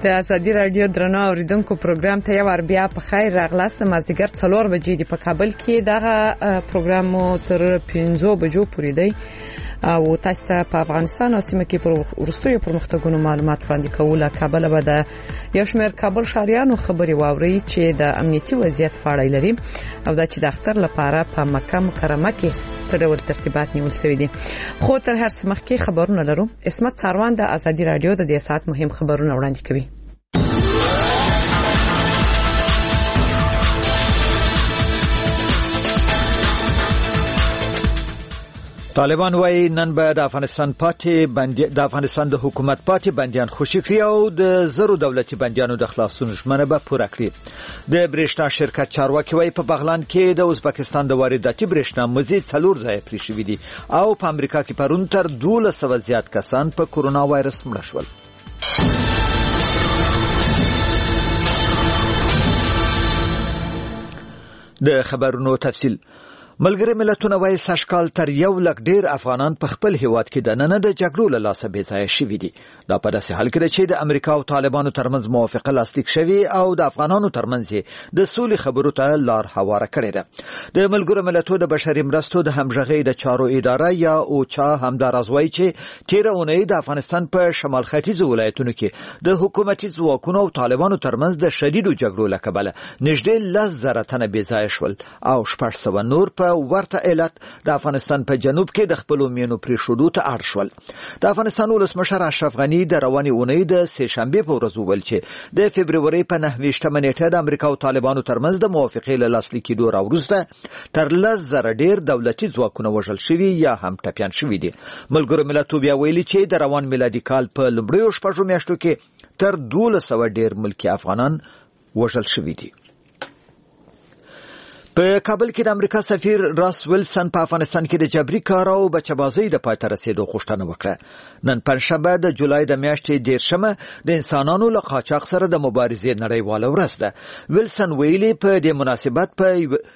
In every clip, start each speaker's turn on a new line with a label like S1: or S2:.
S1: د ازادي رادیو درنو اوریدونکو پروګرام ته یو بیا په خیر راغلاست. مازدیګر 4 بجې دی په کابل کې دغه پروګرام مو تر 5 بجو پورې دی او تاسو ته په افغانستان او سیمه کې پر وروستیو پرمختګونو معلومات وړاندې کوله. کابل به د یو شمېر کابل ښاریانو خبري واوري چې د امنیتي وضعیت په اړه لري او دا چې د اختر لپاره په مکه مکرمه کې څه ډول ترتیبات نیول شوي دي. خو تر هر څه مخکې خبرونه لرو. اسمت ساروان د ازادي رادیو د دې ساعت مهم خبرونه وړاندې کوي.
S2: طالبان وایي نن به د افغانستان د حکومت پاتې بندیان خوشي کړي او د زرو دولتي بندیانو د خلاصون ژمنه به پوره کړي. د برېښنا شرکت چارواکي وایي په بغلان کې د ازبکستان د وارداتي برېښنا مزید 4 ځای پرې شوي دي او په امریکا کې پرون تر 1200 زیات کسان په کورونا وایرس مړه شول. د خبرونو تفصیل. ملګری ملتونه وایي سږکال تر 1 لک ډیر افغانان په خپل هیواد کې د نن د جګړو له لاسه بې ځایه شوي دي. دا په داسې حال کې ده چې د امریکا او طالبانو ترمنځ موافقه لاسلیک شوې او د افغانانو ترمنځ د سولې خبرو ته لار هواره کړې ده. د ملګرو ملتونو د بشري مرستو د همغږۍ د چارو اداره یا اوچا همداراز وایي چې تیره اونۍ د افغانستان په شمال ختیځو ولایتونو کې د حکومتي ځواکونو او طالبانو ترمنځ د شدیدو جګړو له کبله نږدې 10,000 تنه بې ځایه شول او 600 نور په ورته علت د افغانستان په جنوب کې د خپلو مینو پریښودو ته اړ شول. د افغانستان ولسمشر اشرف غني د روانې اونۍ د سه شنبې په ورځ وویل چې د فبرورۍ په 9 نیټه د امریکا او طالبانو ترمنځ د موافقې له لاسلیک کېدو راوروسته تر 10,000 ډیر دولتي ځواکونه وژل شوي یا هم ټپیان شوي دي. ملګرو ملتونو بیا ویلي چې د روان میلادي کال په لومړیو 6 میاشتو کې تر 1200 ډیر ملکي افغانان وژل شوي دي. په کابل کې د امریکا سفیر راس ویلسن په افغانستان کې د جبري کار او بچبازۍ د پای ته رسیدو غوښتنه وکړه. نن پنځشنبه د جولای د میاشتې 13مه د انسانانو له قاچاق سره د مبارزې نړیواله ورځ ده. ویلسن ویلي په دې مناسبت په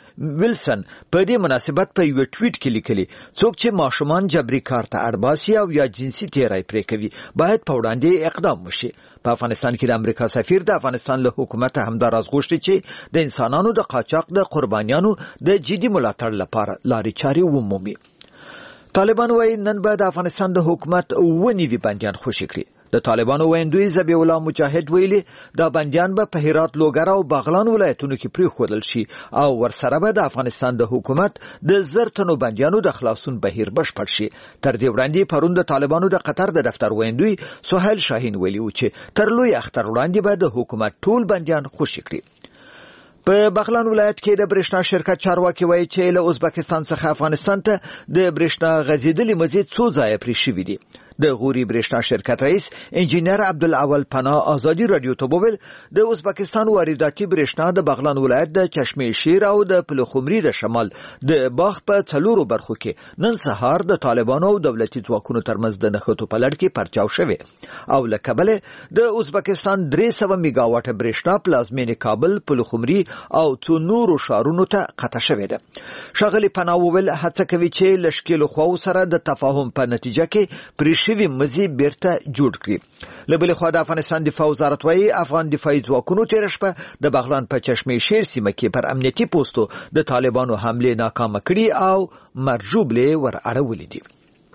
S2: یو ټویټ کې لیکلي څوک چې ماشومان جبري کار ته اړباسي او یا جنسي تیری پرې کوي باید په وړاندې اقدام وشي. په افغانستان کې د امریکا سفیر د افغانستان له حکومت همداراز غوښتي چې د انسانانو د قاچاق د قربانیانو د جدي ملاتړ لپاره لارې چارې ومومي. طالبان وایي نن به د افغانستان د حکومت 9 بندیان خوشي کړي. د طالبانو ویندوی ذبیح الله مجاهد ویلي دا بندیان به په هرات، لوګر او بغلان ولایتونو کې پریښودل شي او ورسره به د افغانستان د حکومت د 1000 تنو بندیانو د خلاصون بهیر بشپړ شي. تر دې وړاندې پرون د طالبانو د قطر د دفتر ویندوی سهیل شاهین ویلي و چې تر لوی اختر وړاندې به د حکومت ټول بندیان خوشي کړي. په بغلان ولایت کې د برېښنا شرکت چارواکي وایي چې له ازبکستان څخه افغانستان ته د برېښنا غځېدلې مزید 2 ځایه پرې شوي دي. د غوري برېښنا شرکت رئیس انجینر عبدالاول پناه ازادي رادیو ته وویل د ازبکستان وارداتي برېښنا د بغلان ولایت د چشمه شیر او د پلخمري د شمال د باغ په 4 برخو کې نن سهار د طالبانو او دولتي ځواکونو ترمنځ د نښتو په لړ کې پرچاو شوی او له کبله د ازبکستان 300 میگاواټ برېښنا پلازمینې کابل، پلخمري او څو نورو ښارونو ته قطع شوې ده. ښاغلي پناه وویل هڅه کوي چې له ښکېلو خواو سره د تفاهم په نتیجه کې پرې شوي مزي بیرته جوړ کړي. له بلې خوا د افغانستان دفاع وزارت وایي افغان دفاعي ځواکونو تېره شپه د بغلان په چشمه شیر سیمه کې پر امنیتي پوستو د طالبانو حملې ناکامه کړي او مرجوبلې ور اړولې دي.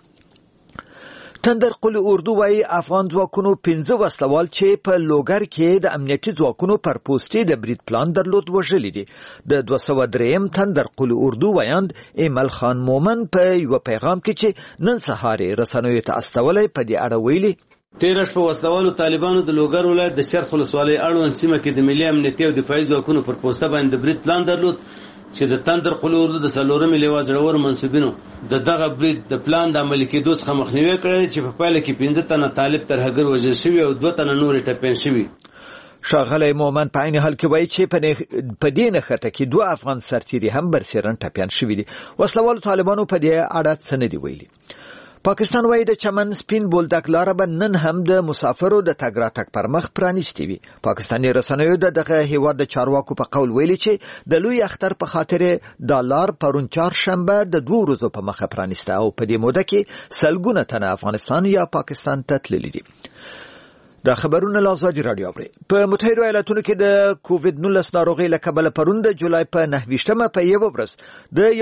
S2: تندر قل اردو وایي افغان ځواکونو 15 وسلوال چې په لوګر کې د امنیتي ځواکونو پر پوستې د برید پلان درلود وژلي دي. د 203 تندر قل اردو وایاند ایمل خان مومن په یو پیغام کې چې نن سهار رسنیو ته استولې په دې اړه ویلي
S3: 13 په وسلوالو طالبانو د لوګر ولایت د چرخ ولسوالۍ اړوند سیمه کې د ملي امنیتي او دفاعي ځواکونو پر پوسټه باندې برید پلان درلود چې د تندر قل اردو د 4 لیوا زړور منصبینو د دغه برید د پلان د عملي کېدو څخه مخنیوي کړی چې په پایله کې 15 تنه طالب ترهګر وژل شوي او 2 تنه نور ټپیان شوي.
S2: ښاغلی مومن په عین حال کې وایي چې په دې نښته کې 2 افغان سرتیري هم برسېرن ټپیان شوي دي. وسلوالو طالبانو په دې اړه څه نه دي ویلي. پاکستان وایي د چمن سپین بولدک لاره به نن هم د مسافرو د تګ راتګ پر مخ پرانیستې وي. پاکستاني رسنیو دغه هیواد د چارواکو په قول ویلي چې د لوی اختر په خاطر د لار پرون چهارشنبه د 2 ورځو په مخه پرانیسته او په دې موده کې سلګونه تنه افغانستان یا پاکستان ته تللي دي. د خبرونو لازم رادیو اوري. په متحده ایالاتونو کې د کووید 19 ناروغي له کبله پرون د جولای په 9 په یو ورځ د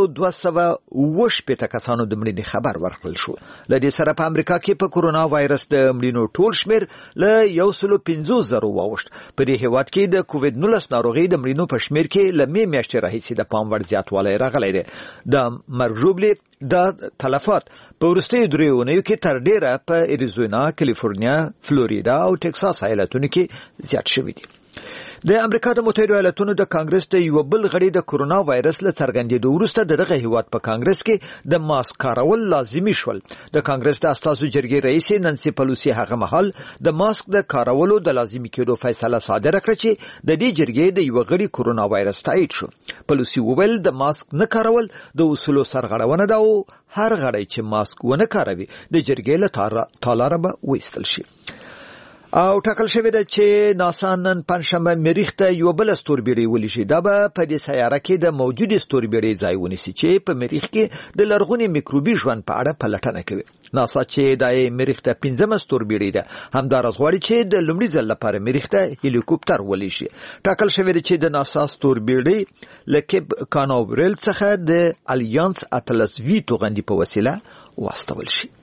S2: 1280 کسانو د مړینې خبر ورکړل شو. له دې سره په امریکا کې په کورونا وایرس د مړینو ټول شمیر له 150,000 واوښت. په دې هیواد کې د کووید 19 ناروغي د مړینو په شمیر کې له میاشتې راهیسې د پام وړ زیاتوالی راغلی دی. د مرګ ژوبلې د تلفات په وروستیو دریو کې تر ډیره په اریزونا، کالیفورنیا، فلوریدا او ټکساس ایالتونو کې زیات شوي دي. د امریکا د متحده ایالاتونو د کانګرس د یو بل غړي د کورونا وایرس له څرګندېدو وروسته دغه هیواد په کانګرس کې د ماسک کارول لازمي شول. د کانګرس د اساسو جرګې رئیس نانسي پلوسی هغه مهال د ماسک د کارولو د لازمي کېدو فیصله صادره کړه چې د دې جرګې د یو غړي کورونا وایرس تایید شو. پلوسی وویل د ماسک نه کارول د اصولو سرغړونه ده او هر غړی چې ماسک ونه کاروي د جرګې له تالاره به وایستل شي. او ټاکل شوی ده چې ناسا نن پنځشنبه مریخ ته یو بل ستوربیړی ولېږي. دا به په دې سیاره کې د موجودې ستوربیړی ځای ونیسي چې په مریخ کې د لرغوني میکروبي ژوند په اړه پلټنه کوي. ناسا چې د مریخ ته 15مه ستوربیړی ده همدارس غواړي چې د لومړي ځل لپاره مریخ ته هلیکوپټر ولېږي. ټاکل شوی ده چې د ناسا ستوربیړی له کیپ کاناورل څخه د الیانس اتلس وی توغندي په وسیله واستول شي.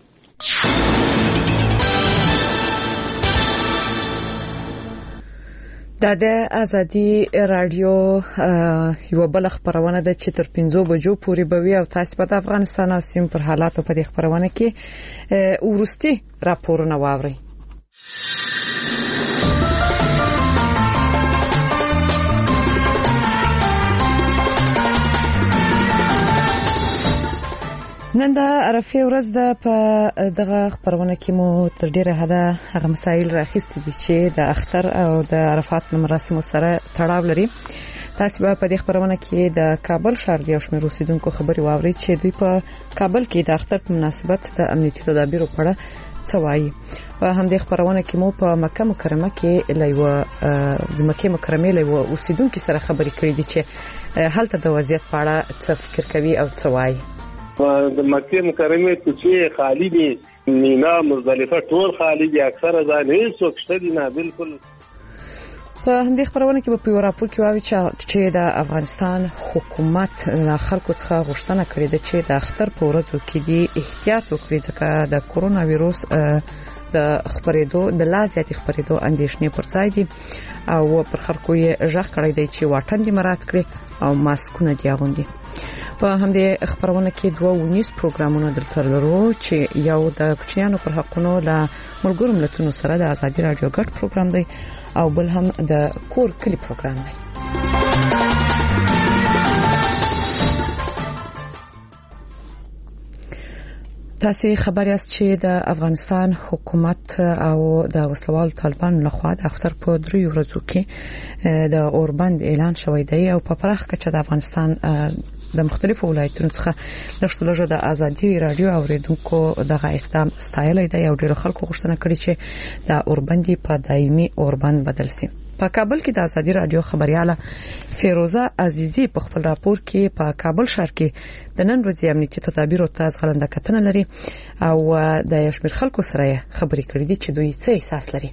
S1: د ازادي رادیو یو بل خبرونه ده چې تر 5 بجو پورې به وي او تاسو په افغانستان او سیم پر حالاتو په دې خبرونه کې ورستي راپورونه واورئ. نن د عرفه ورځ ده. په دغه خبرونه کې مو تر ډیره حده هغه مسایل راخستې دي چې د اختر او د عرفات مراسمو سره تړاو لري. تاسو به په دې خبرونه کې د کابل ښار د شمیر اوسیدونکو خبري واورئ چې دوی په کابل کې د اختر په مناسبت د امنیتي تدابیرو په اړه څه وایي. په همدې خبرونه کې مو په مکه مکرمه کې د مکه مکرمه له اوسیدونکو سره خبري کړې دي چې هلته د وضعیت په اړه څه فکر کوي او څه وایي.
S4: د مکه مکرمه چې خالی دي، مینا، مزدلفه ټول خالی دي، اکثر ځای هیڅ وخت دي نه بالکل.
S1: په همدې خبرونه کې په راپور کې وایي چې د افغانستان حکومت له خلکو څخه غوښتنه کړې ده چې د اختر په ورځو کې دي احتیاط وکړي ځکه د کورونا وایرس د خبرېدو د لا زیاتې خبرېدو اندېښنې پر ځای دي او پر خلکو یې ژغ کړی دی چې واټن دې مراعات کړي او ماسکونه دې اغوندي. په همدې خبرونه کې 2 پروګرامونه دلته لرو چې یو د کوچنیانو پر حقونو له ملګرو ملتونو سره د ازادي رادیو ګډ پروګرام دی او بل هم د کور کلی پروګرام دی. تاسو خبر یاست چې د افغانستان حکومت او د وسلوال طالبان لخوا د اختر په 3 ورځو کې د اوربند اعلان شوی دی او په پراخ کچه د افغانستان د مختلفو ولایتونو څخه لږ د ازادي رادیو اوریدونکو دغه اقدام ستایلی دی او ډیرو خلکو غوښتنه کړې چې د اوربندي په دایمي اوربند بدل شي. په کابل کې د ازادي رادیو خبرياله فیروزه عزیزی په خپل راپور کې په کابل ښار کې د نن ورځې امنیتي تدابیرو ته ځغلنده کتنه لري او د یو شمېر خلکو سره خبرې کړې دي چې دوی څه احساس لري.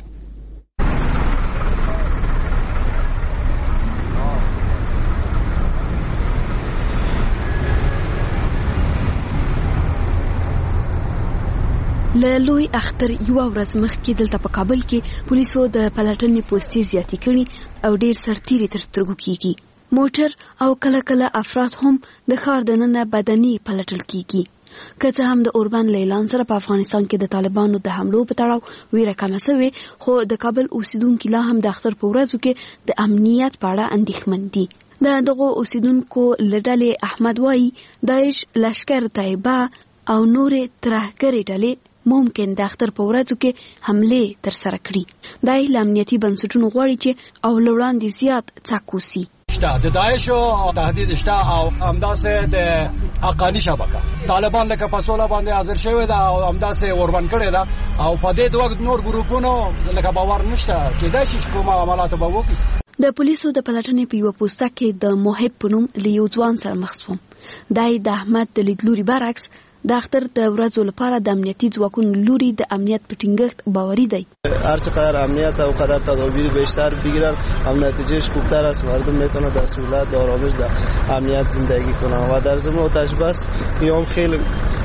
S5: لوی اختر یو ورځ مخکې دلته په کابل کې پولیسو د پلټنې پوسټې زیاتې کړي او ډیر سرتیري تر سترګو کیږي. موټر او کله کله افراد هم د ښار دننه بدني پلټل کیږي. که څه هم د اوربند اعلان سره په افغانستان کې د طالبانو د حملو په تړاو ویره کمه شوې، خو د کابل اوسیدونکو لا هم د اختر په ورځو کې د امنیت په اړه اندېښمن دي. دغه اوسیدونکو لړلې احمد وایي داعش، لشکر طیبه او نورې ترهګرې ډلې ممکن د اختر په ورځو کې حمله تر سره کړي. دا له امنیتي بنسټونو غواړي چې او لوړاندې زیات څاکوسي.
S6: د داعش او تهدید شته او همداسې د حقانی شبکه طالبان لکه په سوله باندې حاضر شوی دا او همداسې اوربند کړی دا او په دې دوه نور ګروپونو لکه باور نشته کېدای شي کومه عملات به وکړي.
S5: د پولیسو د پلټنې په یو پوسټه کې د محب په نوم له یو ځوان سره مخ شوم. د احمد د لیدلوري برعکس د اختر د ورځو لپاره د امنیتي ځواکونو لوري د امنیت په ټینګښت باوري دی.
S7: هر چقدر امنیت او قدر تدابیر بیشتر بگیرن هم نتیجهش خوبتر است. مردم میتونه در سهولت در آرامش در امنیت زندگی کنن و در ضمن آتش بس یوم خیلی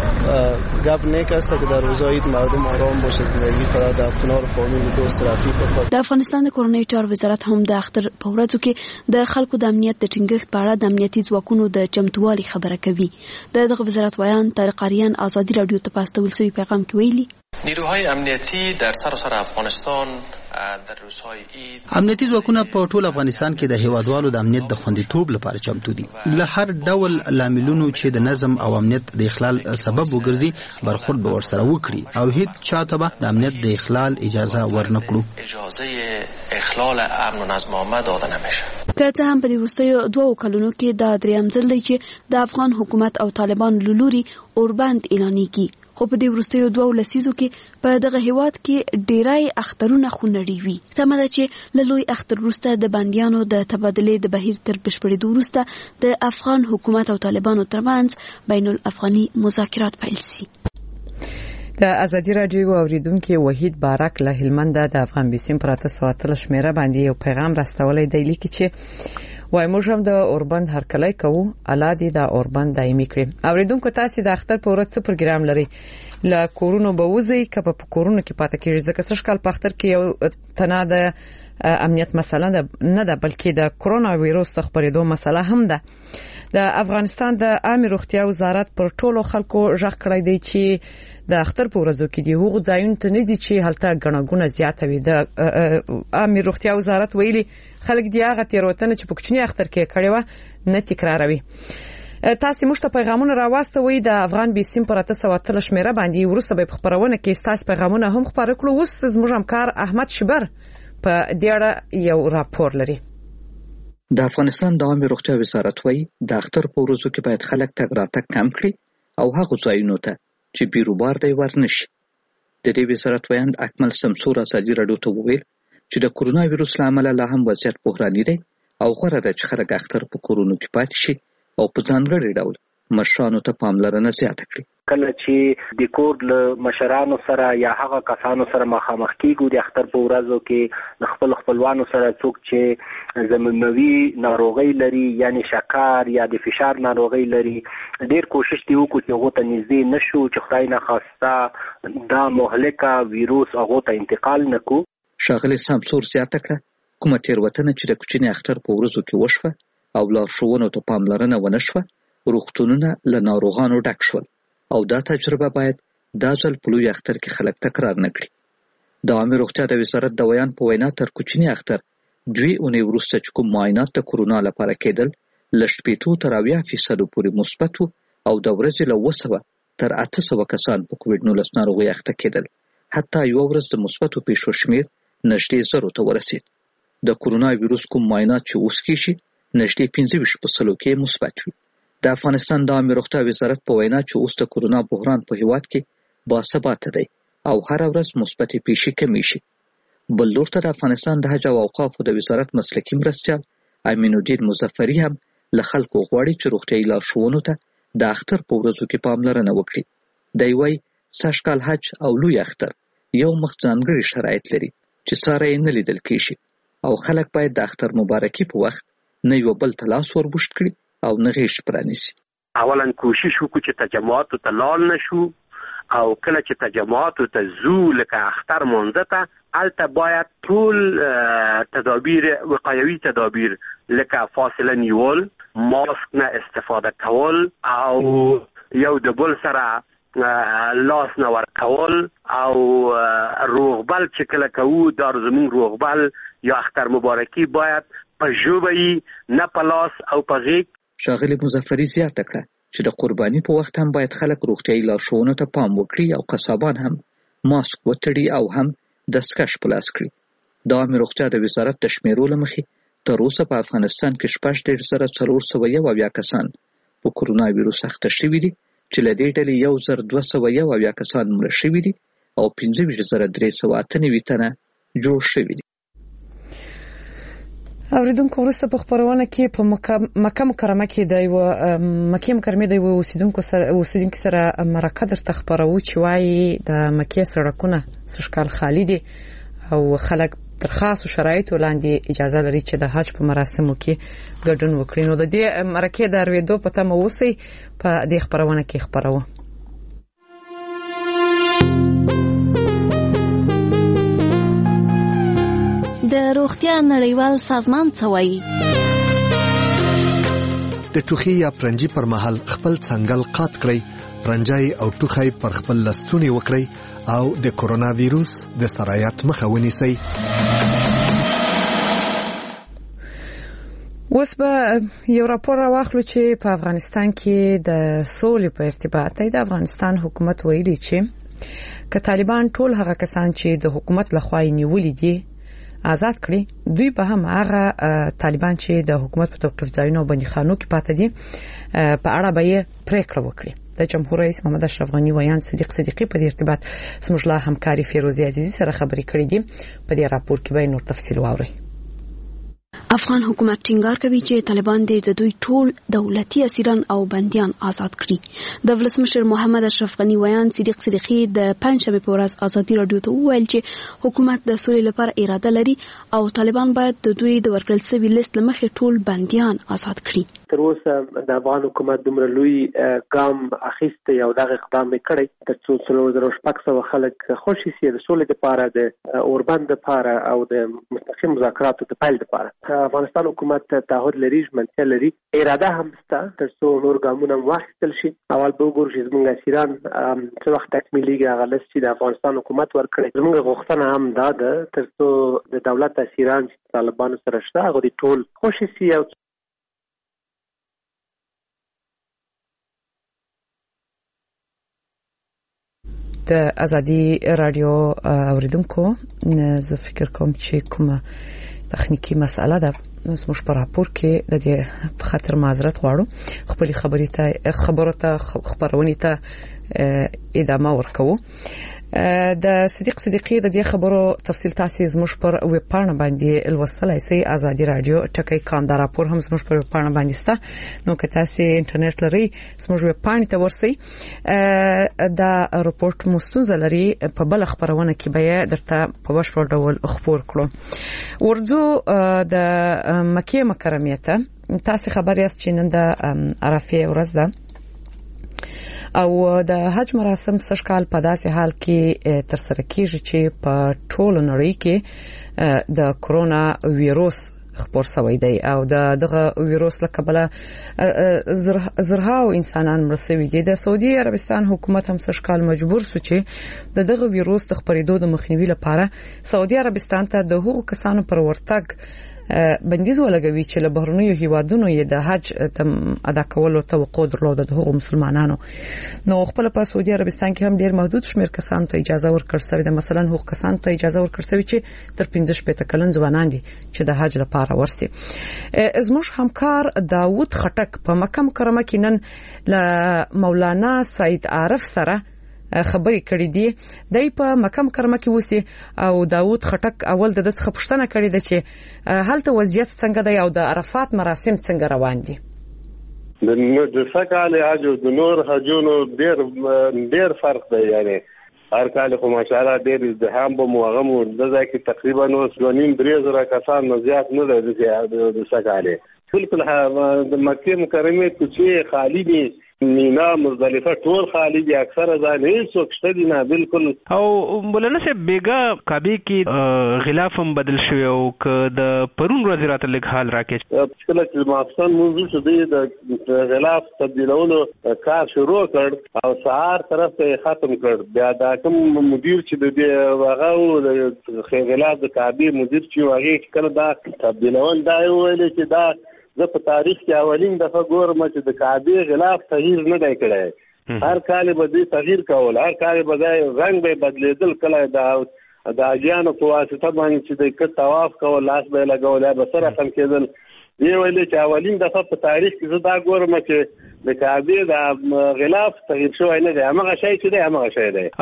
S7: گپ نیک است که در روزهای عید مردم آرام باشه، زندگی کنه در کنار فامیل دوست رفیق خود.
S5: د افغانستان د کورنۍ چارو وزارت هم د اختر په ورځو کې د خلکو د امنیت د ټینګښت په اړه د امنیتي ځواکونو د چمتووالي خبره کوي. دغه وزارت ویان طارق اریان آزادی رادیو ته پاستول سوي پیغام کې ویلي
S8: نیروهای امنیتی در سراسر افغانستان در روزهای عید
S9: امنیتي ځواکونه په ټول افغانستان کې د هیوادوالو د امنیت د خوندیتوب لپاره چمتو دي. له هر ډول لاملونو چې د نظم او امنیت د اخلال سبب وګرځي برخورد به ورسره وکړي او هیڅ چاته به د امنیت د اخلال اجازه ورنکړو.
S8: اجازه اخلال امن و نظم عامه داده نمیشه.
S5: که څه هم په دې وروستیو 2 کلونو کې دا دریم ځل دی چې د افغان حکومت او طالبان له لوري اوربند اعلانېږي، خو په دې وروستیو 2 لسیزو کې په دغه هیواد کې ډیرای اخترونه خونړي وي. تمه ده چې له لوی اختر وروسته د بندیانو د تبادلې د بهیر تر بشپړېدو وروسته د افغان حکومت او طالبانو ترمنځ بین الافغاني مذاکرات پیل شي.
S1: د ازادي رادیو اوریدونکو وحید بارک له هلمند د افغان بیسیم پراته سواتل شمیره باندې یو پیغام راستولې دی، لیکي چې وای موږ هم د اوربند هرکلی کوو، الله دې د اوربند دایمي کړي. اوریدونکو تاسو د اختر په ورځ څه پروګرام لري؟ له کورونو به وځي که په کورونو کې پاتې کیږي؟ ځکه چې کال په اختر کې یو تنه د امنیت مسله نه ده بلکې د کرونا وایروس د خپرېدو مسله هم ده. د افغانستان د عامه روغتیا وزارت پر ټولو خلکو ژغ کړی دی چې د اختر په ورځو کې دی هغه ځایونه ته نه دي چې هلته غنغونه زیاته وي. د عامه روغتیا وزارت ویلي خلک دی هغه تیروتنه چې په کوچني اختر کې کړي و نه تکراروي. تاسو موږ ته پیغامونه راوستوي د افغان بیسیم پر 800 شمیره باندې ورسره به خبرونه کې تاسو پیغامونه هم خبرې کړو. اوس زموږ همکار احمد شبر په دې اړه یو راپور لري.
S10: د افغانستان د عامه روغتیا وزارت وایي د اختر په ورځو کې باید خلک تګ راتګ کم کړي او هغه ځایونو ته چې بیروبار دی ورنشي. د دې وزارت ویاند اکمل سمسور ازادي رادیو ته وویل چې د کرونا وایروس لامل لا هم وضعیت بحراني دی او غوړه ده چې خلک اختر په کورونو کې پاتې شي او په ځانګړي ډول مشرانو ته پاملرنه زیاته کړي.
S11: کله چې د کور له مشرانو سره یا هغه کسانو سره مخامخ کیږو د اختر په ورځو کې د خپل خپلوانو سره څوک چې زمینوي ناروغي لري یعنی شکر یا د فشار ناروغي لري ډیر کوشش دی وکړو چې هغه ته نږدې نشو چې خدای نه خواسته دا مهلکه وایروس هغه ته انتقال نکو.
S10: شاغلی سمسور زیاته کړه کومه تیروتنه چې د کوچني اختر په ورځو کې وشوه او لارښوونو ته پاملرنه ونه شوه روغتونونه له ناروغانو ډک شول او دا تجربه باید دا ځل په لوی اختر کې خلک تکرار نه کړي. د عامه روغتیا د وزارت د ویان په وینا تر کوچني اختر 2 اونۍ وروسته چې کوم معاینات د کرونا لپاره کېدل له 80 تر 90% پورې مثبت او د ورځې له 200 تر 800 کسان په کووډ-19 ناروغي اخته کېدل. حتی یو ورځ د مثبتو پیښو شمیر نږدې 0 ته ورسید. د کرونا وایروس کوم معاینات چې اوس کېږي نږدې 25% کې مثبت وي. د افغانستان د عامه روغتیا وزارت په وینا چې اوس د کرونا بحران په هیواد کې باثباته دی او هر ورځ مثبت پیښې کمی شي. بل لور ته د افغانستان د حج او اوقافو د وزارت مسلکي مرستیال امین الدین مظفری هم له خلکو غواړي چې روغتیايي لارښوونو ته د اختر په ورځو کې پاملرنه وکړي. دی وايي سږکال حج او لوی اختر یو مخ ځانګړي شرایط لري چې ساره یې نه لیدل کېږي او خلک باید د اختر مبارکي په وخت نه یو بل ته لاس وربوشت کړي او نه غیش پرانیسي.
S11: اولا کوشش وکړو چې تجمعاتو ته لاړ نشو او کله چې تجمعاتو ته زو لکه اختر مونځ ته البته باید ټول تدابیر وقایوي تدابیر لکه فاصله نیول، ماسک نه استفاده کول او یو د بل سره لاس نه ورکول او روغبل چې کله کوو دا زموږ روغبل یا اختر مبارکي باید په ژبه نه په لاس او په غیږ.
S10: شاغلی مظفری زیاته کړه چې د قرباني په وخت هم باید خلک روغتیايي لارښوونو ته پام وکړي او قصابان هم ماسک وتړي او هم دستکش په لاس کړي. د عامه روغتیا د وزارت د شمیرو له مخې تر اوسه په افغانستان کې 4,401 کسان په کرونا وایروس اخته شوي دي چې له دې ډلې 1,201 کسان مړه شوي دي او 15,398 تنه جوړ شوي دي.
S1: اوریدونکو وروسته په خبرونه کې په مکه مکرمه کې د مکه مکرمه د اوسیدونکو سره مرکه درته خبرو چې وایي د مکه سړکونه سشکال خالی دي او خلک تر خاصو شرایطو لاندې اجازه لري چې د حج په مراسمو کې ګډون وکړي. نو د دې مرکه د ارویدو په تمه اوسئ په دې خبرونه کې خبرو.
S5: د روغتیا نړیوال سازمان څه وایي؟
S12: د ټوخي یا پرنجي پر مهال خپل څنګل قات کړئ، پرنجي او ټوخي پر خپل لستونی وکړئ او د کورونا وایروس د سرایت مخه ونیسئ.
S1: اوس به یو راپور راوخلو چې په افغانستان کې د سولې په ارتباط د افغانستان حکومت ویلي چې که طالبان ټول هغه کسان چې د حکومت لخوا نیولې دي آزاد کړي، دوی به هم هغه طالبان چې د حکومت په توقيف ځایونو باندې خانو کې پاتې دي په اړه به یې پریکړه وکړي. د جمهور رئیس محمد اشرف غنی ویان صدیق صدیقی په دې ارتباط سمجله همکاري فیروزی عزیزی سره خبرې کړې دي. په دې راپور کې به نور تفصیل واورئ.
S5: افغان حکومت ټینګار کوي چې طالبان د دوی ټول دولتي اسیران او بنديان آزاد کړي. د ولسمشر محمد اشرف غنی ویان صدیق صدیقی د پنځمې په ورځ ازادي رادیو ته وویل چې حکومت د سولې لپاره اراده لري او طالبان باید د دوی د ورکړل شوی لیست لمخې ټول بنديان آزاد کړي.
S13: تر اوسه د افغان حکومت دومره لوی ګام اخیسته او دغه اقدام کړی ترڅو 3600 خلک خوشي سي د سولې لپاره د اوربند لپاره او د مستقیم مذاکراتو د پیل لپاره. افغانستان حکومت تعهد لري، ژمنتیا لري، اراده هم شته ترڅو نور ګامونه واخیستل شي. اول به وګورو چې زموږ اسیران څه وخت تکمیلېږي هغه لیست چې د افغانستان حکومت ورکړي. زموږ غوښتنه هم دا ده ترڅو د دولت اسیران چې طالبانو سره شته هغه ټول خوشي سي. او
S1: د ازادي رادیو اوریدونکو زه فکر کوم چې کومه تخنیکی مسأله ده زموږ په راپور کې د دې په خاطر معذرت غواړو. خپل خبرونه ته ادامه ورکوو. د صدیق صدیقی د دې خبرو تفصیل تاسو زموږ پر ویب پاڼه باندې لوستلای شئ. ازادي رادیو ټکی کام دا راپور هم زموږ پر ویب پاڼه باندې سته. نو که تاسو انټرنیټ لرئ زموږ ویب پاڼې ته ورسئ. دا راپور مستوزه لري په بل خبرونه کې به درته په بشپړ ډول خبر کړو. ورځو د مکه مکرمه ته تاسو خبر یاست چې نن د عرفه ورځ ده او د حج مراسم سشکال په داسې حال کې تر سره کیږي چې په ټول نړۍ کې د کورونا وایروس خبر شوی دی او دغه وایروس له کبله زرهاو انسانان مړ شوي دي. د سعودي عربستان حکومت هم سشکال مجبور شو چې دغه وایروس د خپرېدو د مخنیوي لپاره سعودي عربستان ته د هغو کسانو پر ورتګ بندیز ولګوي چې له بهرنیو هیوادونو یې د حج ادا کولو توقع درلوده د هغو مسلمانانو. نو خپل په سعودي عربستان کې هم ډیر محدود شمیر کسانو ته اجازه ورکړل شوې ده. مثلا هغو کسانو ته اجازه ورکړل شوې چې تر 15 کلن ځوانان دي چې د حج لپاره ورسي. زموږ همکار داوود خټک په مکه مکرمه کې نن له مولانا سید عارف سره خبرې کړې دي. دای په مکه مکرمه کې وسی او داوود خټک اول د څه پوښتنه کړې ده چې هلته وضعیت څنګه دی او د عرفات مراسم څنګه روان دي.
S4: د سکهاله حج او د نور حجونو ډیر فرق دی. یعنی هر کال خو ماشاءالله ډیر ازدحام به موغم د ځکه تقریبا 2.5-3 کسان نه زیات نه دی د سکهاله. بالکل د مکه مکرمه کوڅې خالی دي، مینا مزدلفه ټول خالی دي، اکثر ځان هیڅ وخت دي نه. بالکل
S14: او مولانا صاحب بیګا کعبه کې غلاف هم بدل شوی او د پرون ورځ راته لږ حال راکې
S4: کله چې ماخصن موضوع شوی د غلاف تبدیلولو کار شروع کړ او سهار طرف ته ختم کړ. بیا دا کوم مدیر چې د هغه غلاف د کعبه مدیر چې هغه کله دا تبدیلول دا ویل چې دا زه په تاریخ کې اولین دفعه ګورم چې د کعبه غلاف تغییر نه دی کړی. هر کال به دې تغییر کول، هر کال به رنگ به بدلیدل. کله د اجیانو په واسطه باندې چې د طواف کول لاس به لګول یا به سره خم کېدل. دی ویل چې اولین دفعه په تاریخ کې زه دا ګورم چې د کعبه د غلاف تغیر شوی نه دی، هغه شی چې دی هغه شی دی.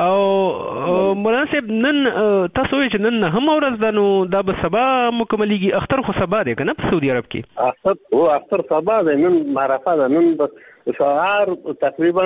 S14: او مناسب نن تاسو چې نن هم ورځ ده، نو دا به سبا مکملېږي. اختر خو سبا دی که نه په سعودي عرب کې؟
S4: اختر سبا دی، نن عرفه ده. نن سهار تقریبا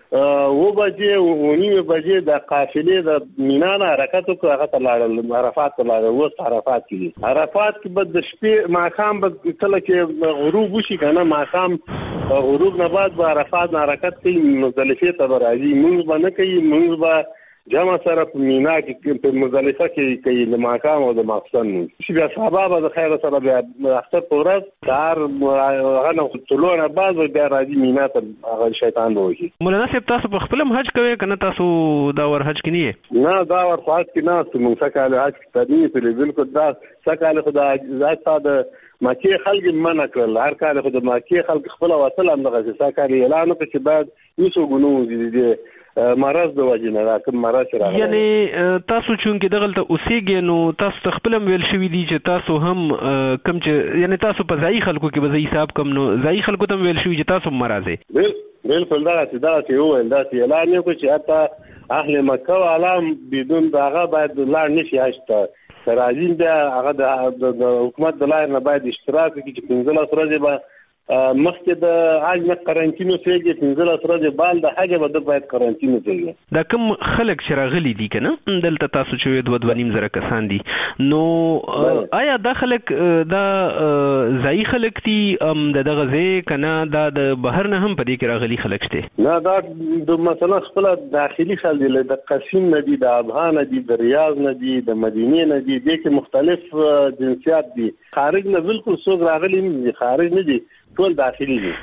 S4: 9 بجې 9 بجې د قافلې د مینا نه حرکت وکړ، هغه ته لاړل، عرفات ته لاړل. اوس عرفات کې عرفات کې به د شپې ماښام به کله چې غروب وشي که نه، ماښام غروب نه بعد به عرفات نه حرکت کوي، مزدلفې ته به راځي. مونځ به نه کوي، مونځ به جمع سره په مینا کې په مزدلفه کې کوي، د ماښام او د ماخستن مونځ. بیا سبا به د خیر سره بیا اختر په ورځ سهار هغه نه طلوع نه بعد بیا راځي مینا ته، هغه شیطان به وشي.
S14: مولانا صاحب تاسو په خپل حج کوئ که نه؟ تاسو دا ور حج کې نه؟
S4: نه دا ور حج کې نه، موږ سکهال حج کې تدې په بالکل دا سکهال خدا ذات د مکه خلک منع کړل. هر کال خو د مکه خلک خپل وصل هم دغه سکهال اعلان وکړ چې بعد یوسو ګنو دي مرض د وجنه دا کوم مرض راغلی.
S14: یعنی تاسو چونکې دغلته اوسېږئ نو تاسو ته خپل هم ویل شوي دي چې تاسو هم کوم چې یعنی تاسو په ځایي خلکو کې به زه حساب کوم، نو ځایي خلکو ته هم ویل شوي چې تاسو هم مه راځئ.
S4: بالکل دغسې وویل، داسې اعلان یې وکړو چې حتی اهل مکه والام بدون د هغه باید لاړ نه شي حج ته، راځي بیا هغه د حکومت د لارې نه باید اشتراک وکړي چې 15 ورځې به مخکې د حج نه قرنطین اوسېږي، 15 ورځې بعد د حج به د باید قرنطین اوسېږي.
S14: دا کوم خلک چې راغلي دي که نه دلته تاسو چې 2.5 زره کسان دي، نو آیا دا خلک دا ځایي خلک دي د دغه ځای که نه دا د بهر نه هم په دې کې راغلي خلک شته؟
S4: نه دا د مثلا خپله داخلي خلک دي، د قصیم نه دي، د ابها نه دي، د ریاض نه دي، د مدینې نه دي، دې کې مختلف جنسیات دي. خارج نه بالکل څوک راغلي نه دي، خارج نه دي، ټول داخلي دي.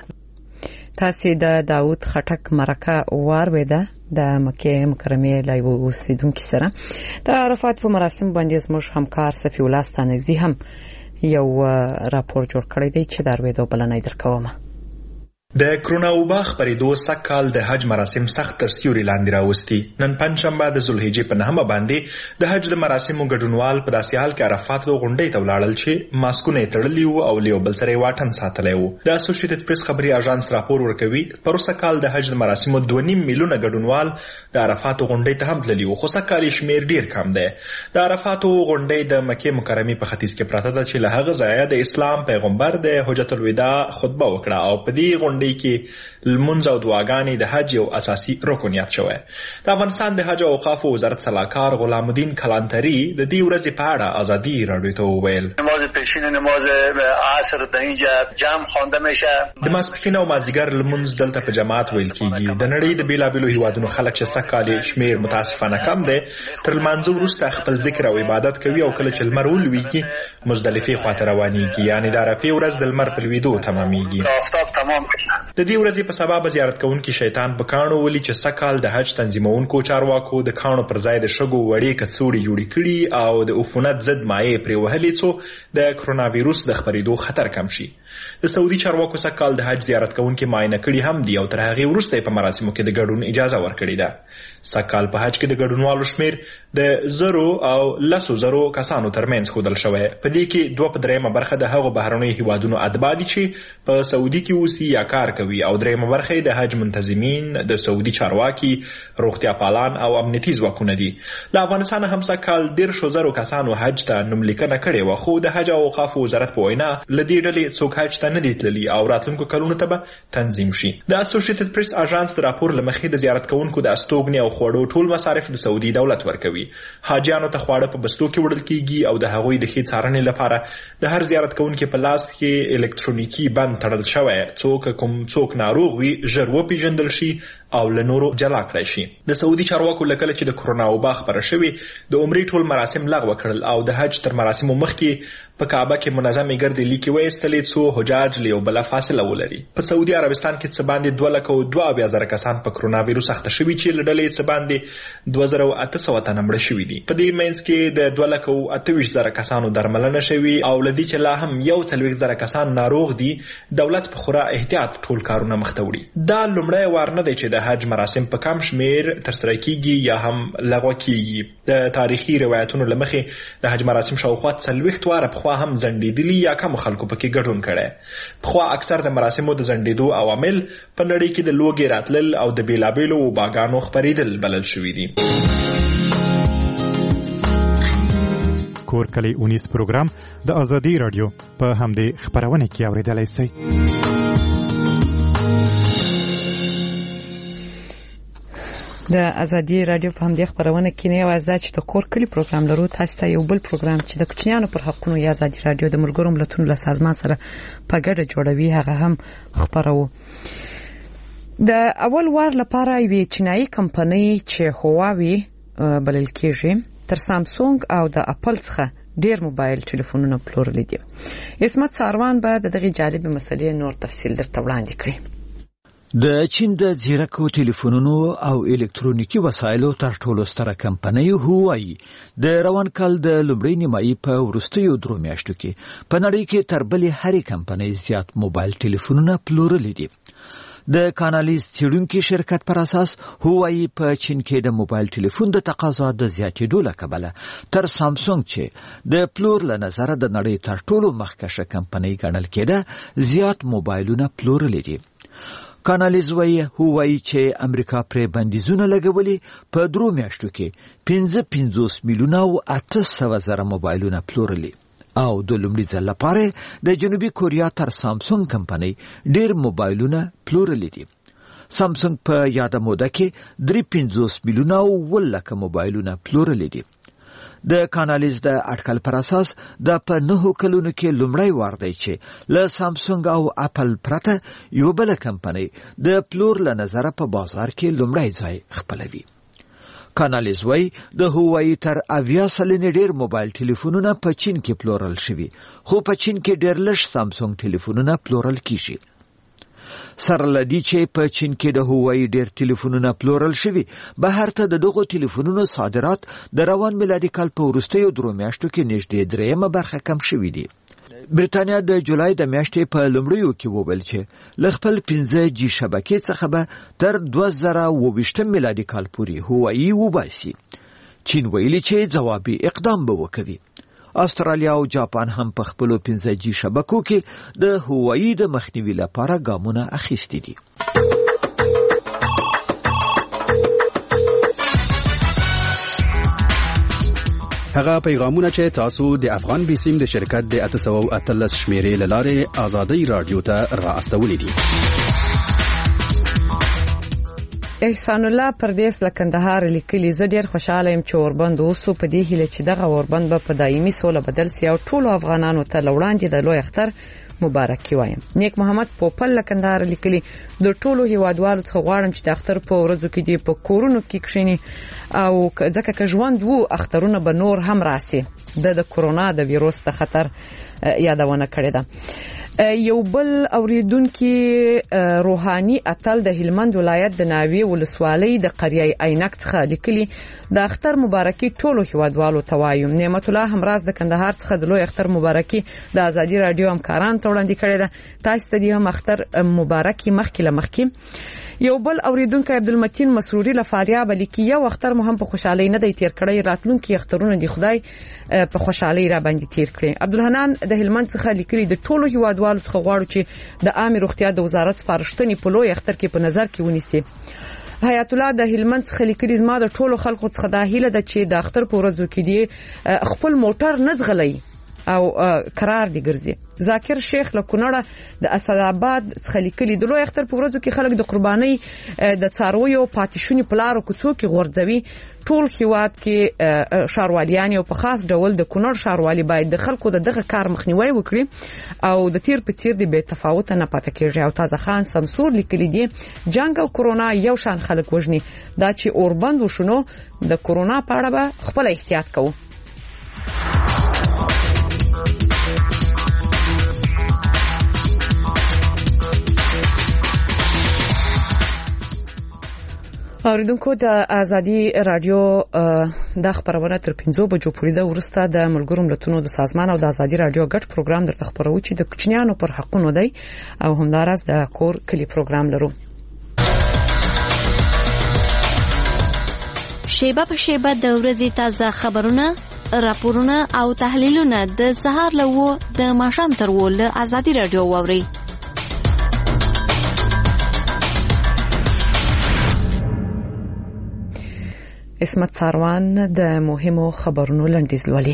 S1: تاسو د داوود خټک مرکه وارویده د مکه مکرمه لای اوسیدونکو سره د عرفات په مراسم باندې زموږ همکار صفی الله ستانګزی هم یو راپور جوړ کړی دی چې درویدو بلنای درکوم.
S15: د کرونا وبا خپرېدو سږ د حج مراسم سخت تر سیوري لاندې راوستي. نن پنځشنبه د ذوالحجې په 9 باندې د حج د مراسمو ګډونوال په داسې حال کې عرفات د غونډۍ ته ولاړل چې ماسکونه تړلي وو او له بل سره واټن ساتلی وو. د اسوسییټډ پریس خبري اژانس راپور ورکوي پروسه کال د حج د مراسمو 2.5 میلیونه ګډونوال د عرفات غونډۍ ته هم تللي وو، خو سږ کال شمیر ډیر کم دی. د عرفات غونډۍ د مکه مکرمه په ختیځ کې پراته ده چې له هغه ځایه د اسلام پیغمبر د حجۃ الوداع خطبه وکړه او په دې غونډۍ کې لمونځ او دعاګانې د حج یو اساسي رکن یاد شوی. د افغانستان د حج او اوقاف وزارت سلاکار غلام الدین کلانتری د دې ورځې په اړه آزادی رادیو ته وویل:
S16: نماز پیشین نماز عصر در اینجا جمع خوانده میشه.
S15: د ماسپښین او مازدیګر لمونځ دلته په جماعت ویل کیږي. د نړۍ د بیلابیلو هیوادونو خلک چې سږ کال شمیر متاسفانه کم دی تر لمانځه وروسته خپل ذکر او عبادت کوي او کله چې لمر ولویږي مزدلفه خواته روانېږي، یعنی د عرفې ورځ د لمر په لویدو تمامېږي.
S16: آفتاب تمام بشه.
S15: د دې ورځې په سبا به زیارت کوونکي شیطان په کاڼو ولي چې سږ کال د حج تنظیمونکو چارواکو د کاڼو پر ځای د شګو وړې کڅوړې جوړې کړي او د عفونت ضد مایع پرې وهلې څو د کرونا ویروس د خپرېدو خطر کم شي. د سعودي چارواکو سږ کال د حج زیارت کوونکي معاینه کړي هم دي او تر هغې وروسته په مراسمو کې د ګډون اجازه ورکړې ده. سږ کال په حج کې د ګډونوالو شمیر د 0 او 10,000 کسانو ترمنځ ښودل شوی. په دې کې 2/3 برخه د هغو بهرنیو هیوادونو اتباع دي چې په سعودي کې اوسي یا کار کوي او 3 برخه د حج منتظمین، د سعودي چارواکي، روغتیا پالان او امنیتي ځواکونه دي. له افغانستان هم سږ کال 10,000 کسانو حج ته نوملیکنه کړې وه، خو د حج او اوقاف وزارت په وینا له دې ډلې څوک حج ته نه دي تللي او راتلونکو کلونو ته به تنظیم شي. د اسوسییټډ پریس اژانس د راپور له مخې د زیارت کوونکو د استوګنې او خوړو ټول مصارف د سعودي دولت ورکوي. حاجیانو ته خواړه په بستو کې وړل کیږي او د هغوی د ښې څارنې لپاره د هر زیارت کوونکي په لاس کې الکترونیکي بند تړل شوی، څوک ناروغ وي ژر وپیژندل شي او له نورو جلا کړی شي. د سعودي چارواکو له کله چې د کرونا وبا خپره شوې د عمرې ټول مراسم لغوه کړل او د حج تر مراسمو مخکې په کعبه کې منظمې ګردې لیکې وایستلې څو حجاج له یو بله فاصله ولري. په سعودي عربستان کې څه باندې 2,72,000 کسان په کرونا ویروس اخته شوي چې له ډلې څه باندې 2,800 تنه مړه شوي دي. په دې منځ کې د 2,28,000 کسانو درملنه شوي او له دې چې لا هم 41,000 کسان ناروغ دي، دولت په خورا احتیاط ټول کارونه مخته وړي. دا لومړی وار نه دی چې د د حج مراسم په کم شمیر ترسره کیږي یا هم لغوه کیږي. د تاریخي روایتونو له مخې د حج مراسم شاوخوا 40 واره پخوا هم ځنډېدلي یا کم خلکو پکې ګډون کړی. پخوا اکثر د مراسمو د ځنډېدو عوامل په نړۍ کې د لوږې راتلل او د بیلابیلو وباګانو خپرېدل بلل شوي دي.
S17: کور کلی اونیز پروګرام د ازادي رادیو په همدې خبرونه کې اوریدلای شئ.
S1: د ازادي رادیو په همدې خبرونه کې نه یوازې چې د کور کلی پروګرام لرو، تاسو ته یو بل پروګرام چې د کوچنیانو پر حقوقو یا ازادي رادیو د ملګرو ملتونو له سازمان سره په ګډه جوړوي هغه هم خبرو. د اول وار لپاره یوه چینایي کمپنۍ چې هواوی بلل کېږي تر سامسونګ او د اپل څخه ډیر موبایل ټلیفونونه پلورلي دي. اسمت ساروان به دغه جالبه مسلې نور تفصیل درته وړاندې کړي.
S2: د چین د زیرکو ټلیفونونو او الکترونیکي وسایلو تر ټولو ستره کمپنۍ هواوی د روان کال د لومړۍ نیمایي په وروستیو 3 میاشتو کې په نړۍ کې تر بلې هرې کمپنۍ زیات موبایل ټلیفونونه پلورلي دي. د کانالیز څېړونکي شرکت پر اساس هواوی په چین کې د موبایل ټلیفون د تقاضا د زیاتېدو له کبله تر سامسونګ چې د پلور له نظره د نړۍ تر ټولو مخکښه کمپنۍ ګڼل کېده زیات موبایلونه پلورلي دي. کانالیز وایي هواوی چې امریکا پرې بندیزونه لګولي په 3 میاشتو کې 55 میلیونه او 800 زره موبایلونه پلورلي او د لومړي ځل لپاره د جنوبي کوریا تر سامسونګ کمپنۍ ډیر موبایلونه پلورلي دي. سامسونګ په یاده موده کې 53 میلیونه او 1 لک موبایلونه پلورلي دي. د کانالیز د اټکل پر اساس د په 9 کلونو کې لومړی وار دی چې له سامسونګ او اپل پرته یو بل کمپنۍ د پلور له نظره په بازار کې لومړی ځای خپلوي. کانالیز وای د هواوی تر 80 سلنې ډیر موبایل ټلیفونونه په چین کې پلورل شوي، خو په چین کې ډیر لږ سامسونګ ټلیفونونه پلورل کیږي. سره لدی چې په چین کې د هواوی ډیر ټلیفونونه پلورل شوي، بهر ته د دغو ټلیفونونو صادرات د روان میلادي کال په وروستیو 3 میاشتو کې نږدې 3 برخه کم شوي دي. بریتانیا د جولای د میاشتې په لومړیو کې وویل چې له خپل 5G شبکې څخه به تر 2022 میلادي کال پورې هواوی وباسي. چین ویلي چې ځوابي اقدام به وکړي. استرالیا او جاپان هم په خپل 5G شبکو کې د هواوی د مخنیوي لپاره ګامونه اخیستي دي.
S18: هغه پیغامونه چې تاسو د افغان بیسیم د شرکت د 813 شمیرې لاره آزادی رادیو ته راستولې دي.
S1: احسان الله پردیس لکندهار لیکلی زه ډیر خوشاله یم چې اوربند اوسو په دې هیله چې دغه اوربند به په دایمي سوله بدل سي او ټولو افغانانو ته لوړاندې د لوی اختر مبارکي وایم. نیک محمد پوپل لکندهار لیکلی د ټولو هیوادوالو څخه غواړم چې د اختر په ورځو کې دی په کورونو کې کښینی او ځکه که ژوند وو اخترونه به نور هم راسي. د کرونا د ویروس د خطر یادونه کړې ده. یو بل اوریدونکو روحاني اتل د هلمند ولایت د ناوی ولسوالۍ د قریه عینک څخه لیکلي د اختر مبارکي ټولو هیوادوالو ته وایم. نعمت الله همراز د کندهار څخه د لوی اختر مبارکي د ازادي رادیو همکاران ته وړاندې کړې ده. تاسو ته د اختر مبارکي مخکې یو بل اوریدونکو عبدالمتین مسروري لفاریاب لیکي یو اختر مهم په خوشحالي نه دی تیر کړی، راتلونکي اخترونه دی خدای په خوشحالي را باندې تیر کړي. عبدالحنان د هلمند څخه لیکلي د ټولو هیوادوالو څخه غواړو چې د عامه روغتیا د وزارت سپارښتنې په لوی اختر کې په نظر کې ونیسي. حیات الله د هلمند څخه لیکلي زما د ټولو خلکو څخه د هیله ده چې د اختر په ورځو کې دی خپل موټر نه ځغلي او قرار دی ګرځي. ذاکر شیخ له کونړه د اسد آباد څخه لیکلي د لوی اختر په ورځو کې خلک د قربانۍ د څارویو پاتیشونی په لارو کوڅو کې غورځوي. ټول هیواد کې ښارواليان او په خاص ډول د کونړ ښاروالي باید د خلکو دغه کار مخنیوي وکړي او د تیر په تیر دی به تفاوت نه پاتې کېږي. او تازه خان سمسور لیکلي دی جنگ او کرونا یو شان خلک وژني، دا چې اوربند وشنو د کرونا په اړه به خپل احتیاط کوو. اوریدونکو د ازادي رادیو د خبرونه تر 5 بجو پورې د ورسته د ملګرو ملتونو د سازمان او د ازادي رادیو ګډ پروګرام درته خبرو چې د کوچنیانو پر حقوقو دی او همدارس د کور کلی پروګرام لرو.
S19: شیبه په شیبه د ورځې تازه خبرونه، راپورونه او تحلیلونه د سهار له 9 د ماښام تر 10 له ازادي رادیو واورئ.
S1: اسمت ساروان د مهمو خبرونو لنډیز لولي.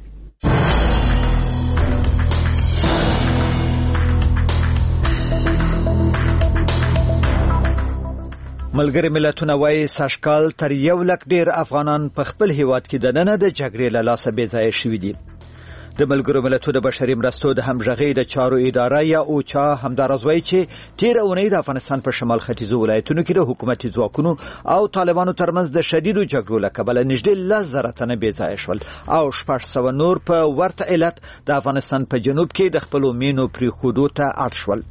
S2: ملګری ملتونه وایي سږکال تر 1 لک ډیر افغانان په خپل هیواد کې د ننه د جګړې له لاسه بې ځایه شوي دي. د ملګرو ملتونو د بشري مرستو د همغږۍ د چارو اداره یا اوچا همداراز وایي چې تیر اونۍ د افغانستان په شمال ختیځو ولایتونو کې د حکومتي ځواکونو او طالبانو ترمنځ د شدیدو جګړو له کبله نږدې 10,000 تنه بې ځایه شول او 600 نور په ورته علت د افغانستان په جنوب کې د خپلو مینو پرېښودو ته اړ شول.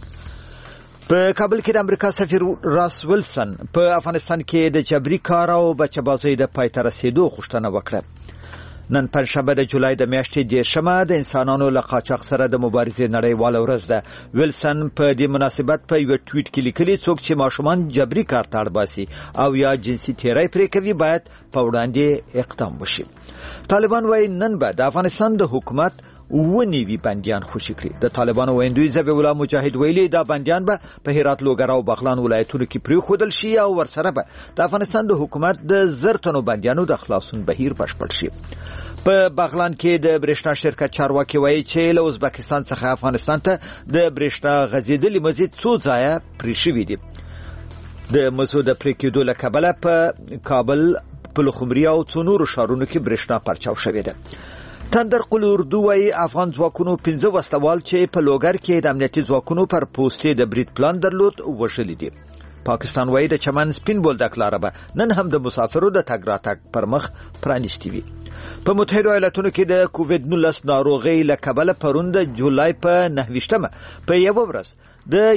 S2: په کابل کې د امریکا سفیر راس ویلسن په افغانستان کې د جبري کار او بچه‌بازۍ د پای ته رسیدو غوښتنه وکړه. نن پنځشنبه د جولای د میاشتې 10 د انسانانو له قاچاق سره د مبارزې نړیواله ورځ ده. ویلسن په دې مناسبت په یو ټویټ کې لیکلي څوک چې ماشومان جبري کار ته اړ باسي او یا جنسي تیری پرې کوي باید په وړاندې اقدام وشي. طالبان وایي نن به د افغانستان د حکومت ونیوي بندیان خوشي کړي. د طالبانو ویندوی ذبیح الله مجاهد ویلي دا بندیان به په هرات، لوګر او بغلان ولایتونو کې پرېښودل شي او ورسره به د افغانستان د حکومت د 1000 تنو بندیانو د خلاصون بهیر بشپړ شي. په بغلان کې د برېښنا شرکت چارواکي وایي چې له ازبکستان څخه افغانستان ته د برېښنا غځېدلې مزید څو ځایه پرې شوي دي. د مزو د پرې کېدو له کبله په کابل، پلخمري او څو نورو ښارونو کې برېښنا پرچاو شوې ده. تندر قل اردو وایي افغان ځواکونو 15 وسلوال چې په لوګر کې د امنیتي ځواکونو پر پوستې د برید پلان درلود وژلي دي. پاکستان وایي د چمن سپین بولدک لاره به نن هم د مسافرو د تګ راتګ پر مخ پرانیستې وي. په متحده ایالاتونو کې د کووډ 19 ناروغۍ له کبله پرون د جولای په 9 په یو ورځ د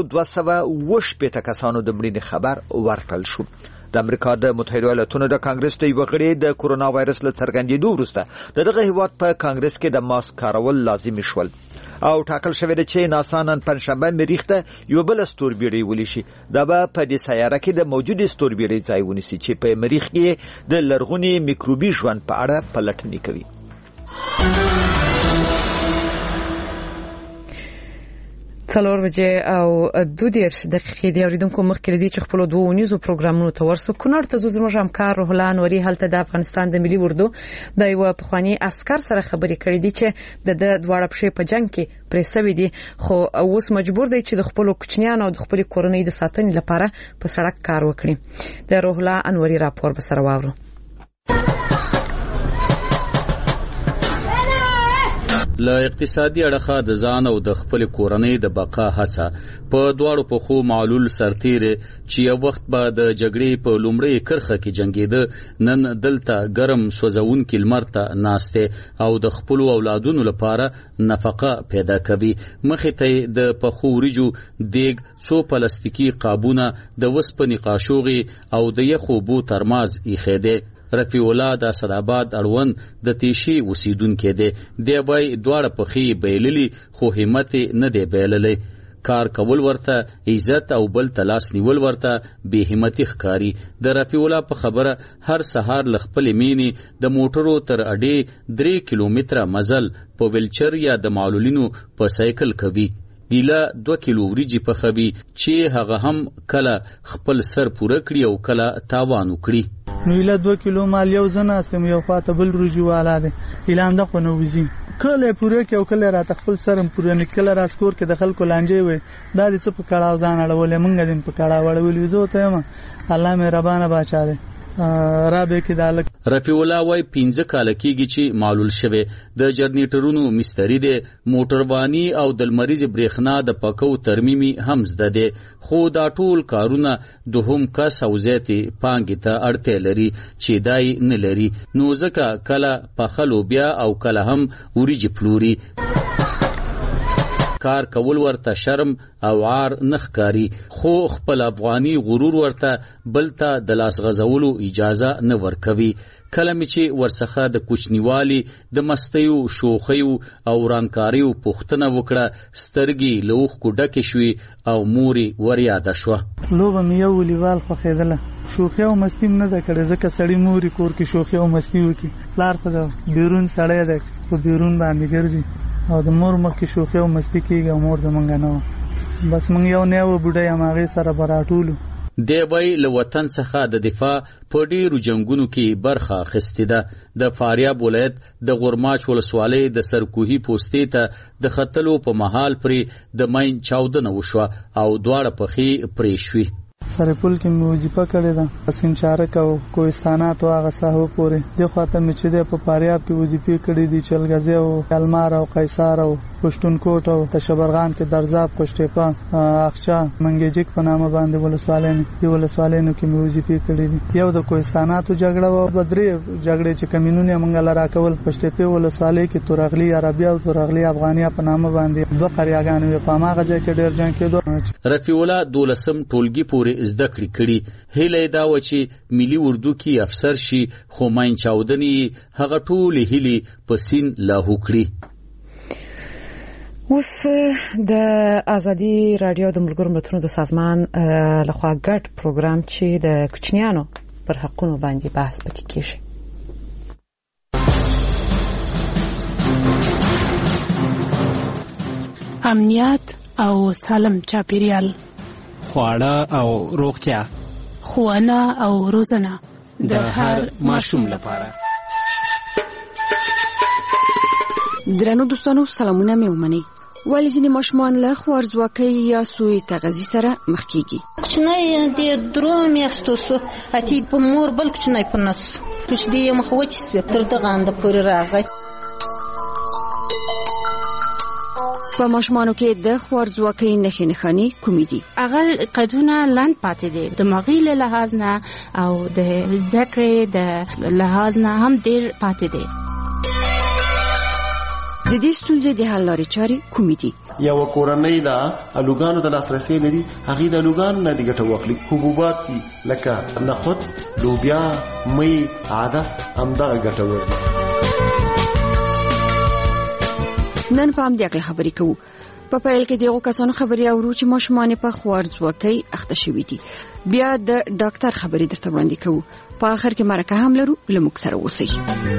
S2: 1280 کسانو د مړینې خبر ورکړل شو. د امریکا د متحده ایالاتونو د کانګرس د یو غړي د کورونا وایرس له څرګندېدو وروسته دغه هیواد په کانګرس کې د ماسک کارول لازمي شول او ټاکل شوی دی چې ناسا نن پنځشنبه مریخ ته یو بل ستوربیړۍ ولیشي. دا به په دې سیاره کې د موجودې ستوربیړۍ ځای ونیسي چې په مریخ کې د لرغوني میکروبي ژوند په اړه پلټنې کوي.
S1: څلور بجې او 22 دقیقې دی. اوریدونکو مخکې لدی چې خپل دوه ونیزو پروګرامونو ته ورسو کونړ ته زموږ همکار روح الله انوري هلته د افغانستان د ملي اردو د یو پخوانی عسكر سره خبرې کړې دي چې د دواړه پښې په جنگ کې پرې سوي دي خو اوس مجبور دی چې د خپل کوچنیانو او د خپل کورنۍ د ساتنې لپاره په سړک کار وکړي. د روح الله انوري راپور به سره واورو.
S20: له اقتصادي اړخه د ځان او د خپل کورنۍ د بقا هڅه په دواړو پخو معلول سرتیره چې یو وخت به د جګړې په لومړۍ کرخه کې جنگیده نن دلته ګرم سوځون کې لمر ته ناشته او د خپل اولادونو لپاره نفقه پیدا کوي. مخې ته د پخو ورجو دیګ، څو پلاستیکي قابونه، د وسپنې قاشوغي او د یخو بو ترماز ایخېده. رفیع الله د اسداباد اړوند د تیشي وسیدونکو دی. دی وای دواړه پخې بیللی خو همت نه دی بیللی. کار کول ورته عزت او بل تلاس نیول ورته به همت ښکاری. د رفیع الله په خبره هر سهار لخپل مینی د موټرو تر اډې 3 کیلومتره مزل په ویلچر یا د معلولینو په سایکل کوي. ګیلا 2 کیلو وریجی په خوي چې هغه هم کله خپل سر پوره کړی او کله تاوان وکړي.
S21: نو اله 2 کیلو مال یو زنه استم یو خاطر بل رجواله ده اعلان د خو نو وزي کله پوره کې او کله را تخپل سرم پوره نکله را سکور کې د خلکو لانجه وي دا دې څه په کړهو ځان اړولې مونږ دې په کړهو اړولې زه ته ما الله مهربانه بچا ده رابې کې دالک.
S20: رفیع الله وای 15 کال کېږي چې معلول شوه. د جرنیټرونو مستری دی، موټروانی او د مریض برېښنا د پکو ترمیمي هم زده دی. خو دا ټول کارونه دوهم کس او زیاتې پانګې ته اړتیا لري چې دای نه لري. نو ځکه کله پخلو بیا او کله هم وریجې پلوري. کار کول ورته شرم او عار نخکاری خو خپل افغاني غرور ورته بلته د لاس غزولو اجازه نه ورکوي. کله چې ورڅخه د کوچنیوالي د مستیو شوخیو او رانکاریو پوښتنه وکړه سترګې لوخ کو ډکه شوي او موري وریاده شو.
S21: لوبه مې یو والیبال خوښېدله. شوخي او مستی نه ده کړې ځکه سړی موري کور کې شوخي او مستی وکړي. پلار خو د بیرون سړی دی په بیرون باندې ګرځي او د مور مخکې شوخي او مستی کېږي او مور زمونږ نه وه. بس موږ یو نیوه بوډۍ هم هغې سره به راټولو.
S20: دی وایي له وطن څخه د دفاع په ډېرو جنګونو کې برخه اخیستې ده. د فاریاب ولایت د غورماچ ولسوالۍ د سرکوهي پوستې ته د ختلو په مهال پرې د ماین چاودنه وشوه او دواړه پښې پرې شوې.
S21: سرپل کې مې وظیفه کړې ده سینچارک او کوهستانات او هغه ساحو پورې. دې خواته مې چې دی په فاریاب کې وظیفې کړې دي چلګزی او کلمار او قیصار او پښتونکوټ او تشبرغان کې درزاب قشتېپه اخچا منګیجک په نامه باندې ولسوالینو کې مې وظیفې کړې دي. یو د کوهستاناتو جګړه او بدري جګړې چې کمینونه موږ لرا کول پښتېپه ولسوالۍ کې تورغلی عربي او تورغلی افغانیا په نامه باندې دوه قریاګانې په ماغه ځای کې ډېر جنگ کېدو.
S20: رفیع الله 12 ټولګي پورې زده کړې کړي. هیله دا و چې ملي اردو کې افسر شي خو ماین چاودنې هغه ټولې هیلې په سین لاهو کړي.
S1: اوس د ازادي رادیو د ملګرو ملتونو د سازمان لخوا ګډ پروګرام چې د کوچنیانو پر حقونو باندې بحث پکې کیږي.
S3: امنیت او سالم چاپیریال،
S22: خواړه او روغتیا،
S3: ښوونه او روزنه
S22: د هر ماشوم لپاره.
S5: درنو دوستانو سلامونه مې ومنئ. ولی ځینې ماشومان له خوارځواکۍ یا سوء تغذیې سره مخ کېږي.
S23: کوچنی د 3 میاشتو سو اتی په مور بل کوچنی په نس چې دې مخ وچې سوې تر دغه انده پورې راغی.
S5: په ماشومانو کې د خوارځواکۍ نښې نښانې کومې دي؟
S3: هغه قدونه لاند پاتې دي، دماغي له لحاظ نه او د ذکر د لحاظ نه هم ډېر پاتې دي.
S5: د دې ستونزې د حل لارې چارې کومې دي؟
S24: یو کورنۍ دا الوګانو د لاسرسي لري، هغه د الوګانو نه د ګټه واخلي. حبوبات دي لکه نخود، لوبیا، مې، عدس همدغه ګټه ورکړي.
S5: نن په همدې اړه خبرې کوو. په پیل کې دغه کسانو خبرې اورو چې ماشومان په خوارځواکۍ اخته شوي دي. بیا د ډاکټر خبرې درته وړاندې کوو. په آخر کې مرکه هم لرو، له موږ سره اوسئ.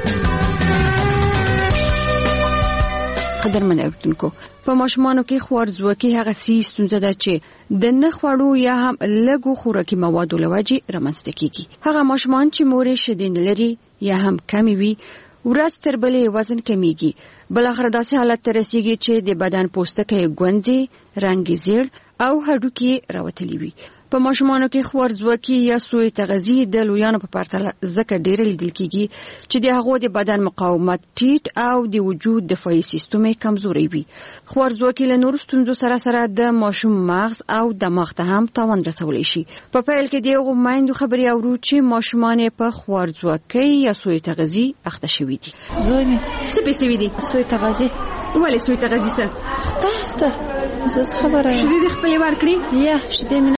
S5: قدرمن اوریدونکو، په ماشومانو کې خوارځواکۍ هغه ستونزه ده چې د نه خوړو یا هم لږو خوراکي موادو له وجې رامنځته کیږي. هغه ماشومان چې مورې شیدې نه لري یا هم کمې وي، ورځ تر بلې وزن کمیږي. بلاخره داسې حالت ته رسیږي چې د بدن پوستکی ګونځي، رنګ زیړ او هډوکي راوتلي وي. په ماشومانو کې خوارځواکۍ یا سوء تغذیې د لویانو په پرتله ځکه ډېر لیدل کیږي چې د هغو د بدن مقاومت ټیټ او د وجود دفاعي سیستم کمزوري وي. خوارځواکۍ له نورو ستونزو سره سره د ماشوم مغز او دماغ ته هم تاوان رسولی شي. په پیل کې دغه میندو خبرې اورو چې ماشومان په خوارځواکۍ یا سوء تغذیې اخته شوي دي.
S23: زوی مې
S5: څه پیسې وي دي؟
S23: سوء تغذیې.
S5: ولې سوء تغذیې څه؟
S23: تاسو ته زه خبره
S5: شیدې خپلې ورکړي؟
S23: یا شیدې